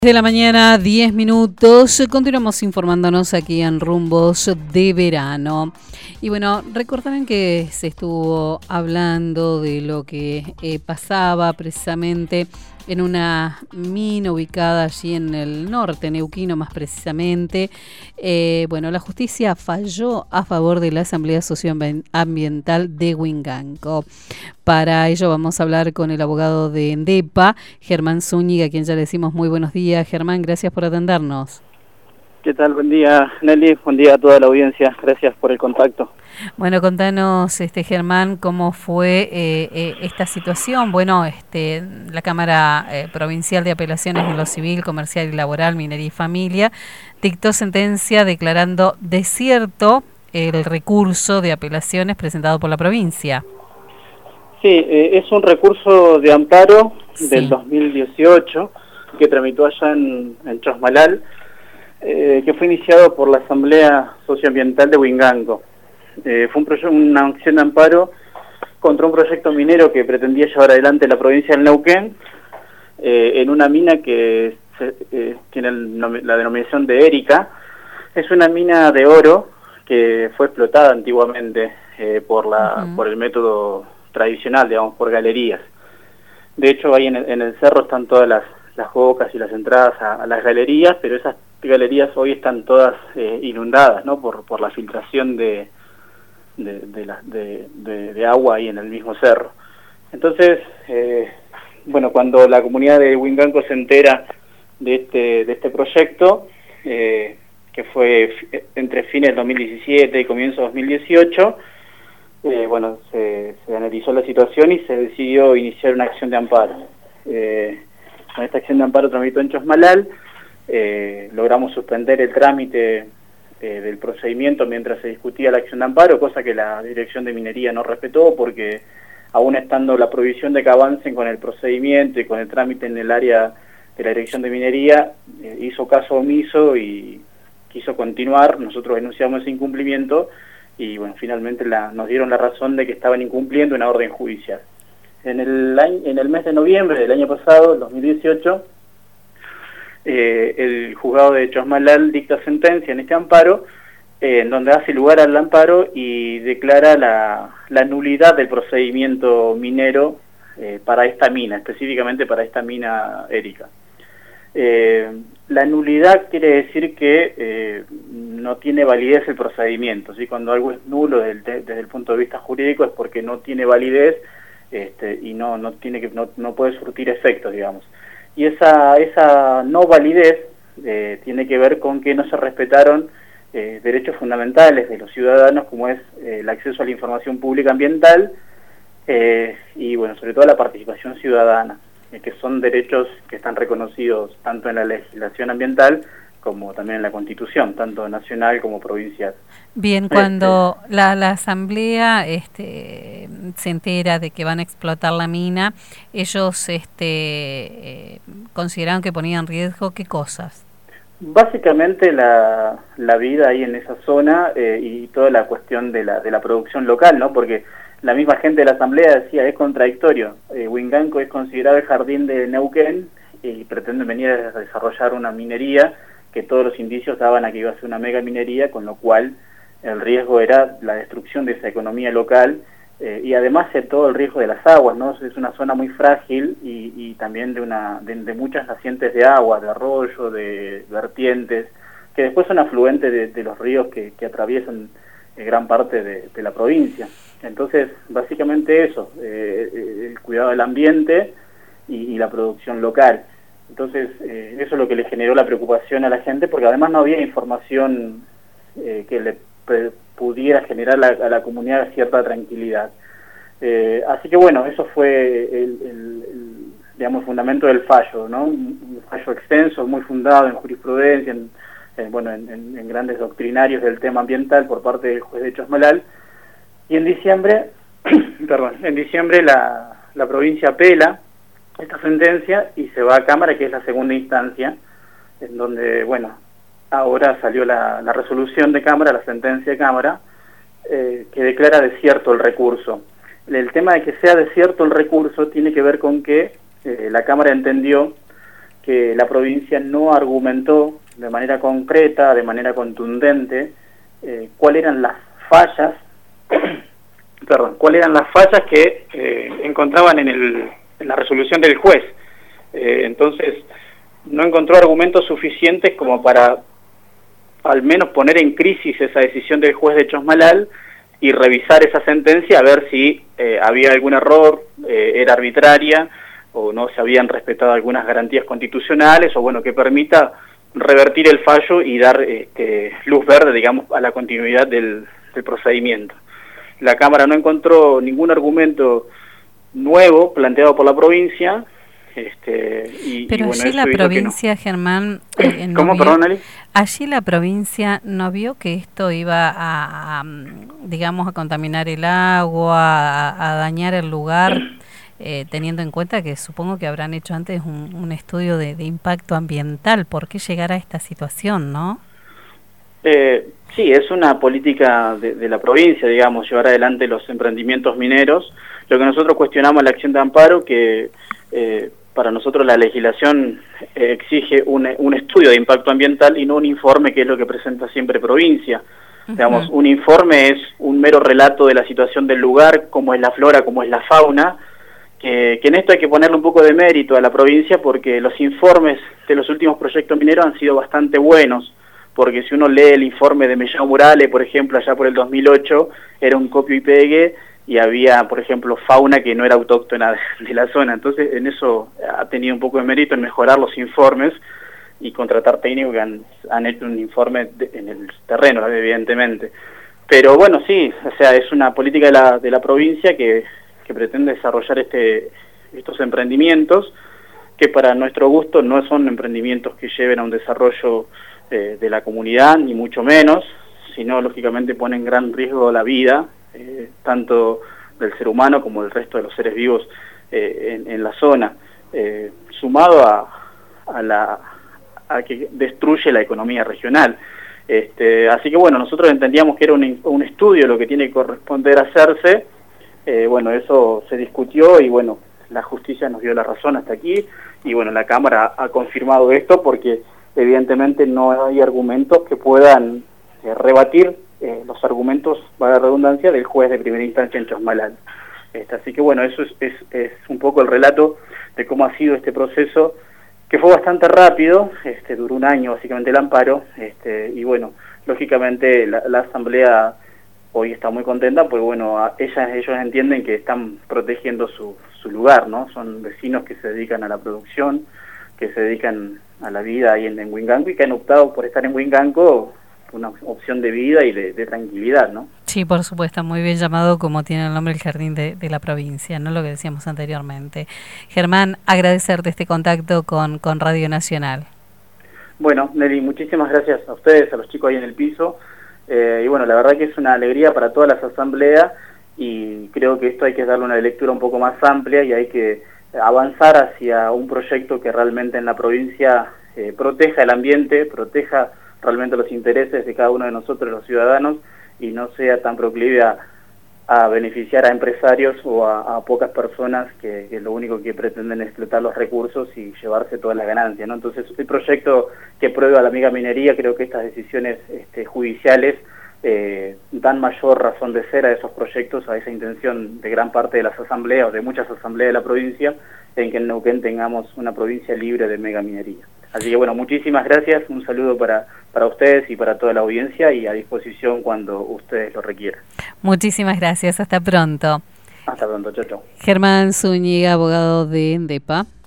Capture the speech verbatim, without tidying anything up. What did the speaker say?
De la mañana, diez minutos, continuamos informándonos aquí en Rumbos de Verano. Y bueno, recordarán que se estuvo hablando de lo que eh, pasaba precisamente en una mina ubicada allí en el norte, neuquino más precisamente. Eh, bueno, la justicia falló a favor de la Asamblea Socioambiental de Huinganco. Para ello vamos a hablar con el abogado de ENDEPA, Germán Zúñiga, a quien ya le decimos muy buenos días. Germán, gracias por atendernos. ¿Qué tal? Buen día, Nelly. Buen día a toda la audiencia. Gracias por el contacto. Bueno, contanos, este Germán, cómo fue eh, eh, esta situación. Bueno, este, la Cámara eh, Provincial de Apelaciones en lo Civil, Comercial y Laboral, Minería y Familia, dictó sentencia declarando desierto el recurso de apelaciones presentado por la provincia. Sí, eh, es un recurso de amparo Sí. del dos mil dieciocho que tramitó allá en, en Chosmalal, eh, que fue iniciado por la Asamblea Socioambiental de Huinganco. Eh, fue un proyecto, una acción de amparo contra un proyecto minero que pretendía llevar adelante la provincia del Neuquén, eh, en una mina que se, eh, tiene el, la denominación de Erika. Es una mina de oro que fue explotada antiguamente eh, por, la, uh-huh. por el método tradicional, digamos, por galerías. De hecho, ahí en el, en el cerro están todas las, las bocas y las entradas a, a las galerías, pero esas galerías hoy están todas eh, inundadas, ¿no? Por, por la filtración de, de, de, la, de, de, de agua ahí en el mismo cerro. Entonces, eh, bueno, cuando la comunidad de Huinganco se entera de este, de este proyecto, eh, que fue entre fines del dos mil diecisiete y comienzo del dos mil dieciocho, Eh, bueno, se, se analizó la situación y se decidió iniciar una acción de amparo. Eh, con esta acción de amparo tramitó en Chosmalal, eh, logramos suspender el trámite eh, del procedimiento mientras se discutía la acción de amparo, cosa que la Dirección de Minería no respetó, porque aún estando la prohibición de que avancen con el procedimiento y con el trámite en el área de la Dirección de Minería, eh, hizo caso omiso y quiso continuar. Nosotros denunciamos ese incumplimiento y bueno, finalmente la, nos dieron la razón de que estaban incumpliendo una orden judicial. En el, año, en el mes de noviembre del año pasado, el dos mil dieciocho, eh, el juzgado de Chosmalal dicta sentencia en este amparo, eh, en donde hace lugar al amparo y declara la, la nulidad del procedimiento minero eh, para esta mina, específicamente para esta mina Erika. Eh, la nulidad quiere decir que eh, no tiene validez el procedimiento, ¿sí? Cuando algo es nulo desde, desde el punto de vista jurídico es porque no tiene validez este, y no no tiene que no, no puede surtir efectos, digamos. Y esa esa no validez eh, tiene que ver con que no se respetaron eh, derechos fundamentales de los ciudadanos, como es eh, el acceso a la información pública ambiental eh, y bueno, sobre todo la participación ciudadana, que son derechos que están reconocidos tanto en la legislación ambiental como también en la Constitución, tanto nacional como provincial. Bien, cuando este, la, la Asamblea este, se entera de que van a explotar la mina, ellos este, eh, consideraron que ponían en riesgo ¿qué cosas? Básicamente la, la vida ahí en esa zona eh, y toda la cuestión de la, de la producción local, ¿no? Porque la misma gente de la Asamblea decía, es contradictorio, eh, Huinganco es considerado el jardín de Neuquén y pretenden venir a desarrollar una minería que todos los indicios daban a que iba a ser una mega minería, con lo cual el riesgo era la destrucción de esa economía local eh, y además de todo el riesgo de las aguas, ¿no? Es una zona muy frágil y, y también de, una, de, de muchas nacientes de agua, de arroyo, de vertientes, que después son afluentes de, de los ríos que, que atraviesan eh, gran parte de, de la provincia. Entonces, básicamente eso, eh, el cuidado del ambiente y, y la producción local. Entonces, eh, eso es lo que le generó la preocupación a la gente, porque además no había información eh, que le pudiera generar la, a la comunidad cierta tranquilidad. Eh, así que bueno, eso fue el, el, el digamos, fundamento del fallo, ¿no? Un fallo extenso, muy fundado en jurisprudencia, en, en, bueno, en, en, en grandes doctrinarios del tema ambiental por parte del juez de Chosmalal. Y en diciembre, perdón, en diciembre la, la provincia apela esta sentencia y se va a Cámara, que es la segunda instancia, en donde, bueno, ahora salió la, la resolución de Cámara, la sentencia de Cámara, eh, que declara desierto el recurso. El tema de que sea desierto el recurso tiene que ver con que eh, la Cámara entendió que la provincia no argumentó de manera concreta, de manera contundente, eh, cuáles eran las fallas, perdón, cuáles eran las fallas que eh, encontraban en, el, en la resolución del juez. Eh, entonces, no encontró argumentos suficientes como para al menos poner en crisis esa decisión del juez de Chosmalal y revisar esa sentencia a ver si eh, había algún error, eh, era arbitraria o no se habían respetado algunas garantías constitucionales, o bueno, que permita revertir el fallo y dar este, luz verde, digamos, a la continuidad del, del procedimiento. La Cámara no encontró ningún argumento nuevo planteado por la provincia. Este, y, Pero y bueno, allí la provincia, no. Germán... Eh, no ¿Cómo, vio, perdón, Ali? Allí la provincia no vio que esto iba a, a digamos, a contaminar el agua, a, a dañar el lugar, eh, teniendo en cuenta que supongo que habrán hecho antes un, un estudio de, de impacto ambiental. ¿Por qué llegar a esta situación, no? Eh, sí, es una política de, de la provincia, digamos, llevar adelante los emprendimientos mineros. Lo que nosotros cuestionamos la acción de amparo, que eh, para nosotros la legislación eh, exige un, un estudio de impacto ambiental y no un informe, que es lo que presenta siempre provincia. Uh-huh. Digamos, un informe es un mero relato de la situación del lugar, cómo es la flora, cómo es la fauna, que, que en esto hay que ponerle un poco de mérito a la provincia, porque los informes de los últimos proyectos mineros han sido bastante buenos, porque si uno lee el informe de Mellao Morales, por ejemplo, allá por el dos mil ocho, era un copio y pegue, y había, por ejemplo, fauna que no era autóctona de la zona. Entonces, en eso ha tenido un poco de mérito en mejorar los informes y contratar técnicos que han, han hecho un informe de, en el terreno, evidentemente. Pero bueno, sí, o sea, es una política de la, de la provincia que, que pretende desarrollar este, estos emprendimientos, que para nuestro gusto no son emprendimientos que lleven a un desarrollo eh, de la comunidad, ni mucho menos, sino lógicamente ponen en gran riesgo la vida, Eh, tanto del ser humano como del resto de los seres vivos eh, en, en la zona, eh, sumado a, a, la, a que destruye la economía regional. Este, así que bueno, nosotros entendíamos que era un, un estudio lo que tiene que corresponder a hacerse. Eh, bueno, eso se discutió y bueno, la justicia nos dio la razón hasta aquí, y bueno, la Cámara ha confirmado esto porque evidentemente no hay argumentos que puedan eh, rebatir Eh, los argumentos, para la redundancia, del juez de primera instancia en Chosmalal. Este, así que bueno, eso es, es, es un poco el relato de cómo ha sido este proceso, que fue bastante rápido, este, duró un año básicamente el amparo, este, y bueno, lógicamente la, la Asamblea hoy está muy contenta, porque bueno, a ellas, ellos entienden que están protegiendo su, su lugar, ¿no? Son vecinos que se dedican a la producción, que se dedican a la vida ahí en, en Huinganco, y que han optado por estar en Huinganco, una opción de vida y de, de tranquilidad, ¿no? Sí, por supuesto, muy bien llamado, como tiene el nombre el jardín de, de la provincia, ¿no? Lo que decíamos anteriormente. Germán, agradecerte este contacto con, con Radio Nacional. Bueno, Nelly, muchísimas gracias a ustedes, a los chicos ahí en el piso, eh, y bueno, la verdad que es una alegría para todas las asambleas, y creo que esto hay que darle una lectura un poco más amplia, y hay que avanzar hacia un proyecto que realmente en la provincia eh, proteja el ambiente, proteja realmente los intereses de cada uno de nosotros, los ciudadanos, y no sea tan proclive a, a beneficiar a empresarios o a, a pocas personas que, que lo único que pretenden es explotar los recursos y llevarse toda la ganancia, ¿no? Entonces, el proyecto que prueba la amiga minería, creo que estas decisiones este, judiciales eh, dan mayor razón de ser a esos proyectos, a esa intención de gran parte de las asambleas o de muchas asambleas de la provincia, en que en Neuquén tengamos una provincia libre de megaminería. Así que bueno, muchísimas gracias, un saludo para, para ustedes y para toda la audiencia, y a disposición cuando ustedes lo requieran. Muchísimas gracias, hasta pronto. Hasta pronto, chao, chao. Germán Zúñiga, abogado de ENDEPA.